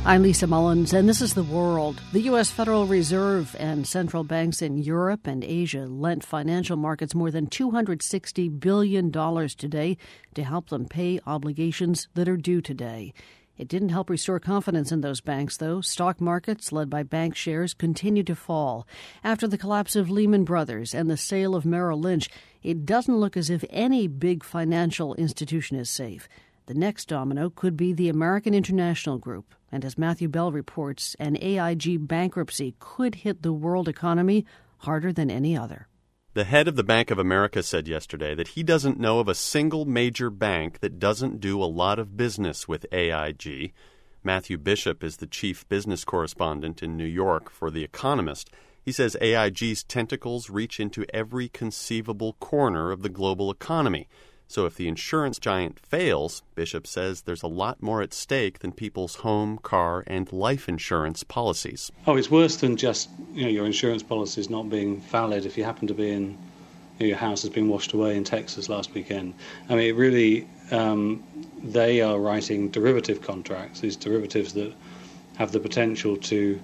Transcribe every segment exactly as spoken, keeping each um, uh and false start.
I'm Lisa Mullins, and this is The World. The U S. Federal Reserve and central banks in Europe and Asia lent financial markets more than two hundred sixty billion dollars today to help them pay obligations that are due today. It didn't help restore confidence in those banks, though. Stock markets, led by bank shares, continue to fall. After the collapse of Lehman Brothers and the sale of Merrill Lynch, it doesn't look as if any big financial institution is safe. The next domino could be the American International Group. And as Matthew Bell reports, an A I G bankruptcy could hit the world economy harder than any other. The head of the Bank of America said yesterday that he doesn't know of a single major bank that doesn't do a lot of business with A I G. Matthew Bishop is the chief business correspondent in New York for The Economist. He says A I G's tentacles reach into every conceivable corner of the global economy. So if the insurance giant fails, Bishop says there's a lot more at stake than people's home, car, and life insurance policies. Oh, it's worse than just you know your insurance policies not being valid if you happen to be in, you know, your house has been washed away in Texas last weekend. I mean, it really, um, they are writing derivative contracts, these derivatives that have the potential to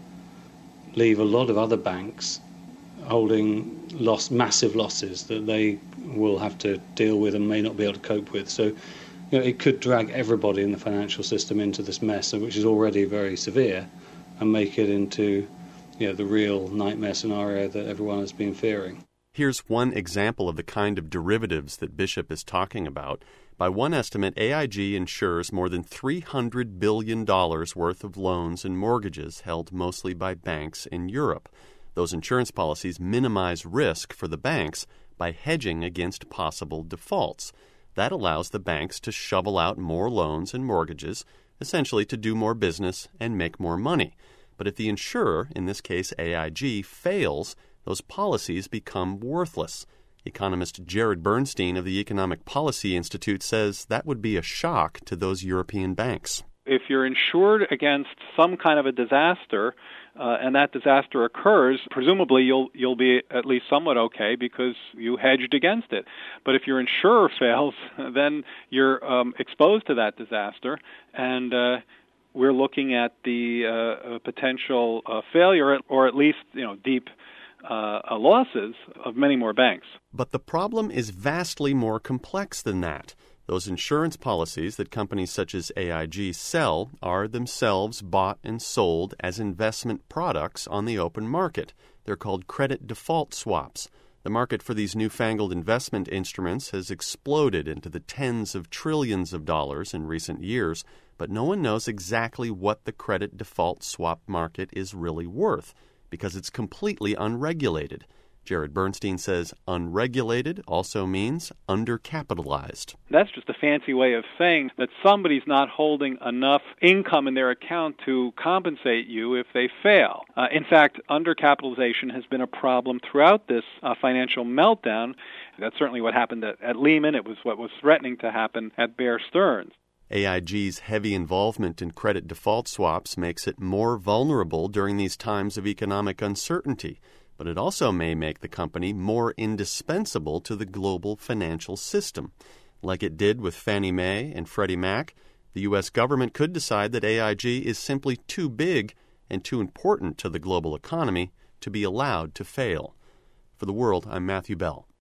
leave a lot of other banks holding loss, massive losses that they will have to deal with and may not be able to cope with. So, you know, it could drag everybody in the financial system into this mess, which is already very severe, and make it into, you know, the real nightmare scenario that everyone has been fearing. Here's one example of the kind of derivatives that Bishop is talking about. By one estimate, A I G insures more than three hundred billion dollars worth of loans and mortgages held mostly by banks in Europe. Those insurance policies minimize risk for the banks by hedging against possible defaults. That allows the banks to shovel out more loans and mortgages, essentially to do more business and make more money. But if the insurer, in this case A I G, fails, those policies become worthless. Economist Jared Bernstein of the Economic Policy Institute says that would be a shock to those European banks. If you're insured against some kind of a disaster, Uh, and that disaster occurs, presumably you'll you'll be at least somewhat okay because you hedged against it. But if your insurer fails, then you're um, exposed to that disaster, and uh, we're looking at the uh, potential uh, failure, or at least you know deep uh, losses of many more banks. But the problem is vastly more complex than that. Those insurance policies that companies such as A I G sell are themselves bought and sold as investment products on the open market. They're called credit default swaps. The market for these newfangled investment instruments has exploded into the tens of trillions of dollars in recent years, but no one knows exactly what the credit default swap market is really worth because it's completely unregulated. Jared Bernstein says unregulated also means undercapitalized. That's just a fancy way of saying that somebody's not holding enough income in their account to compensate you if they fail. Uh, in fact, undercapitalization has been a problem throughout this uh, financial meltdown. That's certainly what happened at, at Lehman. It was what was threatening to happen at Bear Stearns. A I G's heavy involvement in credit default swaps makes it more vulnerable during these times of economic uncertainty. But it also may make the company more indispensable to the global financial system. Like it did with Fannie Mae and Freddie Mac, the U S government could decide that A I G is simply too big and too important to the global economy to be allowed to fail. For The World, I'm Matthew Bell.